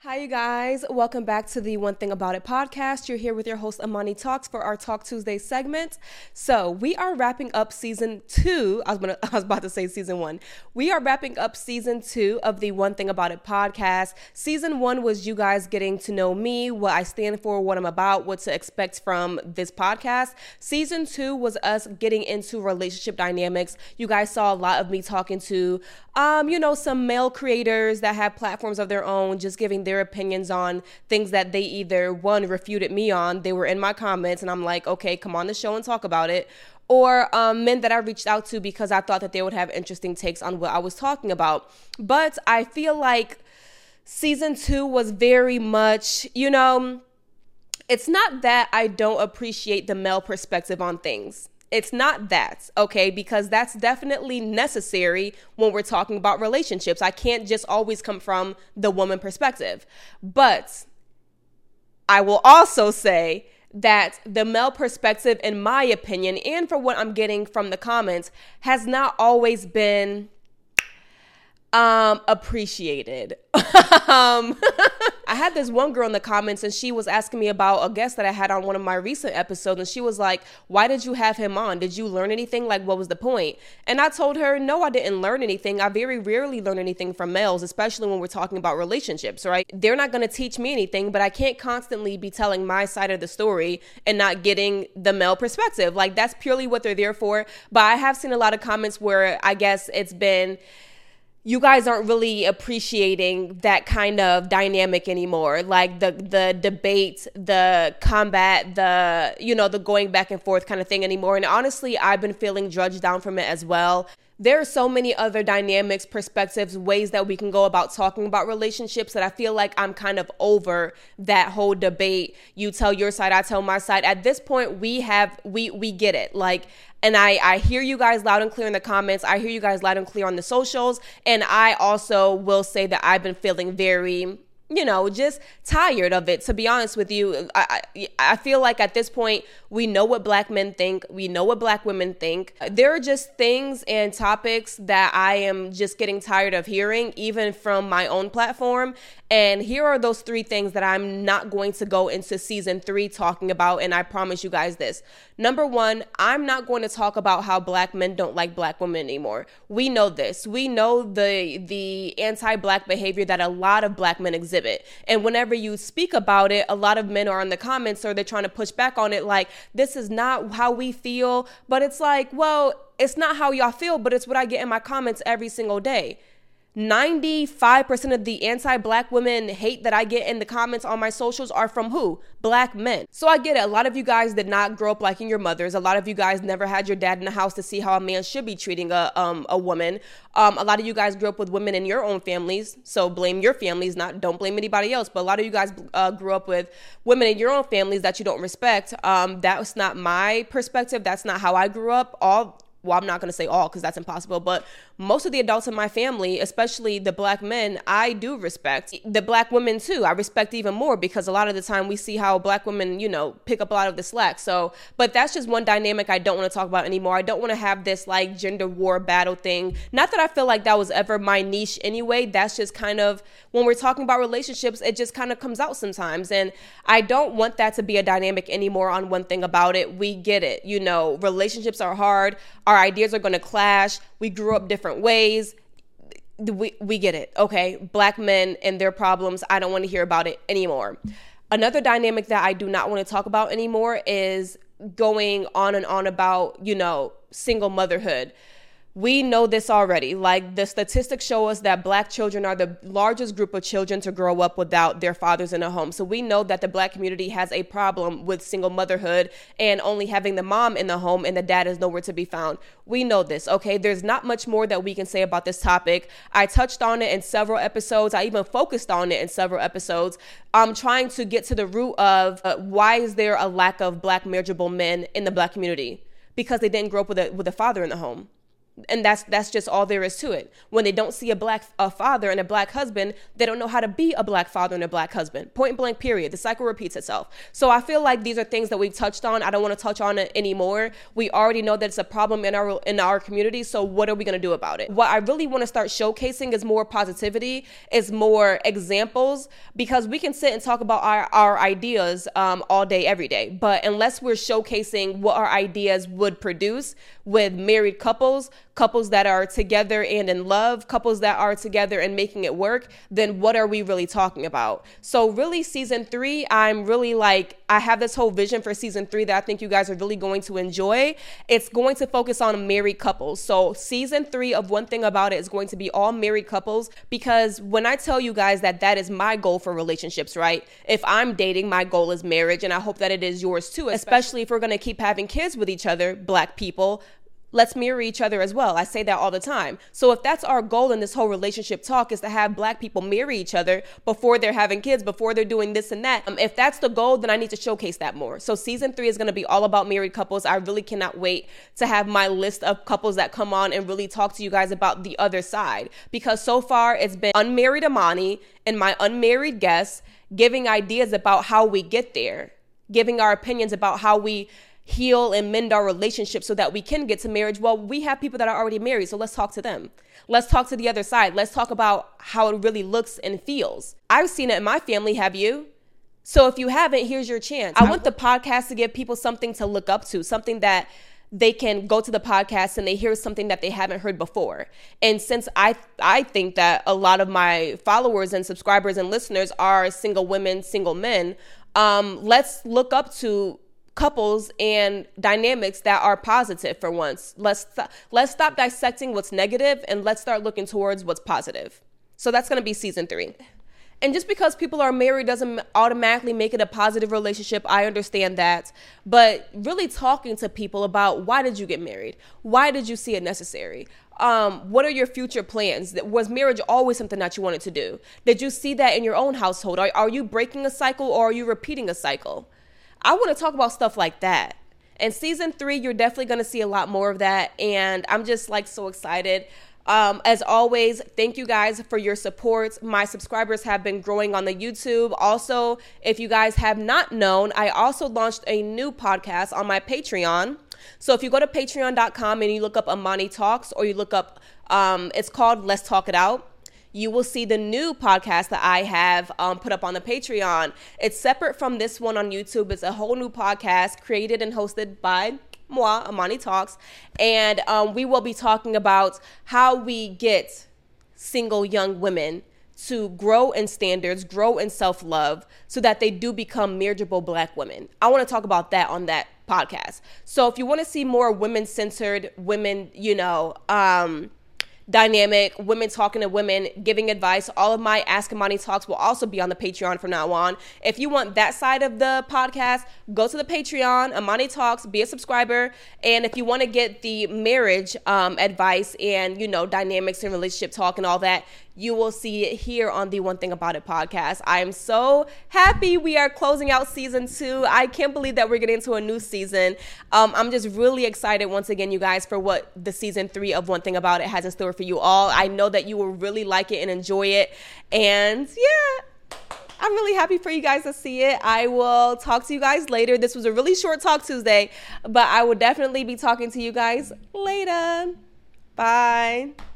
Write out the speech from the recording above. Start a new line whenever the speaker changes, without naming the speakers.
Hi, you guys. Welcome back to the One Thing About It podcast. You're here with your host, Amani Talks, for our Talk Tuesday segment. So we are wrapping up season 2. I was about to say season 1. We are wrapping up season 2 of the One Thing About It podcast. Season 1 was you guys getting to know me, what I stand for, what I'm about, what to expect from this podcast. Season 2 was us getting into relationship dynamics. You guys saw a lot of me talking to, some male creators that have platforms of their own, just giving their opinions on things that they either, one, refuted me on, they were in my comments, and I'm like, okay, come on the show and talk about it, or men that I reached out to because I thought that they would have interesting takes on what I was talking about. But I feel like season 2 was very much, it's not that I don't appreciate the male perspective on things. It's not that, okay? Because that's definitely necessary when we're talking about relationships. I can't just always come from the woman perspective. But I will also say that the male perspective, in my opinion, and for what I'm getting from the comments, has not always been appreciated. I had this one girl in the comments, and she was asking me about a guest that I had on one of my recent episodes, and she was like, why did you have him on? Did you learn anything? Like, what was the point? And I told her, no, I didn't learn anything. I very rarely learn anything from males, especially when we're talking about relationships, right? They're not going to teach me anything, but I can't constantly be telling my side of the story and not getting the male perspective. Like, that's purely what they're there for. But I have seen a lot of comments where I guess it's been, you guys aren't really appreciating that kind of dynamic anymore. Like the debate, the combat, the going back and forth kind of thing anymore. And honestly, I've been feeling drudged down from it as well. There are so many other dynamics, perspectives, ways that we can go about talking about relationships that I feel like I'm kind of over that whole debate. You tell your side, I tell my side. At this point, we get it. Like, and I hear you guys loud and clear in the comments. I hear you guys loud and clear on the socials. And I also will say that I've been feeling very, just tired of it, to be honest with you. I feel like at this point, we know what Black men think. We know what Black women think. There are just things and topics that I am just getting tired of hearing, even from my own platform. And here are those 3 things that I'm not going to go into season 3 talking about. And I promise you guys this. Number 1, I'm not going to talk about how Black men don't like Black women anymore. We know this. We know the anti-Black behavior that a lot of Black men exhibit. And whenever you speak about it, a lot of men are in the comments or they're trying to push back on it like, this is not how we feel. But it's like, well, it's not how y'all feel, but it's what I get in my comments every single day. 95% of the anti-Black women hate that I get in the comments on my socials are from who? Black men. So I get it. A lot of you guys did not grow up liking your mothers. A lot of you guys never had your dad in the house to see how a man should be treating a woman. A lot of you guys grew up with women in your own families. So blame your families, don't blame anybody else. But a lot of you guys grew up with women in your own families that you don't respect. That was not my perspective. That's not how I grew up. Well, I'm not going to say all because that's impossible, but most of the adults in my family, especially the Black men, I do respect. The Black women too, I respect even more because a lot of the time we see how Black women, pick up a lot of the slack. So, but that's just one dynamic I don't want to talk about anymore. I don't want to have this like gender war battle thing. Not that I feel like that was ever my niche anyway. That's just kind of, when we're talking about relationships, it just kind of comes out sometimes. And I don't want that to be a dynamic anymore on One Thing About It. We get it. Relationships are hard. Our ideas are going to clash. We grew up different ways. We get it. Okay. Black men and their problems. I don't want to hear about it anymore. Another dynamic that I do not want to talk about anymore is going on and on about, single motherhood. We know this already. Like, the statistics show us that Black children are the largest group of children to grow up without their fathers in a home. So we know that the Black community has a problem with single motherhood and only having the mom in the home and the dad is nowhere to be found. We know this, okay? There's not much more that we can say about this topic. I touched on it in several episodes. I even focused on it in several episodes. I'm trying to get to the root of why is there a lack of Black marriageable men in the Black community? Because they didn't grow up with a father in the home. And that's just all there is to it. When they don't see a black father and a black husband, they don't know how to be a black father and a black husband. Point blank, period. The cycle repeats itself. So I feel like these are things that we've touched on. I don't want to touch on it anymore. We already know that it's a problem in our community. So what are we going to do about it? What I really want to start showcasing is more positivity, is more examples, because we can sit and talk about our ideas all day, every day. But unless we're showcasing what our ideas would produce with married couples that are together and in love, couples that are together and making it work, then what are we really talking about? So really season 3, I'm really I have this whole vision for season 3 that I think you guys are really going to enjoy. It's going to focus on married couples. So season 3 of One Thing About It is going to be all married couples, because when I tell you guys that is my goal for relationships, right? If I'm dating, my goal is marriage, and I hope that it is yours too, especially if we're going to keep having kids with each other, black people. Let's mirror each other as well. I say that all the time. So if that's our goal in this whole relationship talk, is to have black people marry each other before they're having kids, before they're doing this and that, if that's the goal, then I need to showcase that more. So season 3 is going to be all about married couples. I really cannot wait to have my list of couples that come on and really talk to you guys about the other side, because so far it's been unmarried Amani and my unmarried guests giving ideas about how we get there, giving our opinions about how we heal and mend our relationship so that we can get to marriage. Well, we have people that are already married, so let's talk to them. Let's talk to the other side. Let's talk about how it really looks and feels. I've seen it in my family. Have you? So if you haven't, here's your chance. I want the podcast to give people something to look up to, something that they can go to the podcast and they hear something that they haven't heard before. And since I think that a lot of my followers and subscribers and listeners are single women, single men, let's look up to couples and dynamics that are positive for once. Let's stop dissecting what's negative and let's start looking towards what's positive. So that's going to be season 3. And just because people are married doesn't automatically make it a positive relationship. I understand that. But really talking to people about, why did you get married? Why did you see it necessary? What are your future plans? Was marriage always something that you wanted to do? Did you see that in your own household? Are you breaking a cycle, or are you repeating a cycle? I want to talk about stuff like that. And season 3, you're definitely going to see a lot more of that. And I'm just so excited. As always, thank you guys for your support. My subscribers have been growing on the YouTube. Also, if you guys have not known, I also launched a new podcast on my Patreon. So if you go to patreon.com and you look up Amani Talks, or you look up, it's called Let's Talk It Out, you will see the new podcast that I have put up on the Patreon. It's separate from this one on YouTube. It's a whole new podcast created and hosted by moi, Amani Talks. And we will be talking about how we get single young women to grow in standards, grow in self-love, so that they do become marriageable black women. I want to talk about that on that podcast. So if you want to see more women-centered, women, dynamic, women talking to women, giving advice, all of my Ask Amani Talks will also be on the Patreon from now on. If you want that side of the podcast, go to the Patreon, Amani Talks, be a subscriber. And if you want to get the marriage advice and, dynamics and relationship talk and all that, you will see it here on the One Thing About It podcast. I am so happy we are closing out season 2. I can't believe that we're getting into a new season. I'm just really excited once again, you guys, for what the season 3 of One Thing About It has in store for you all. I know that you will really like it and enjoy it. And yeah, I'm really happy for you guys to see it. I will talk to you guys later. This was a really short Talk Tuesday, but I will definitely be talking to you guys later. Bye.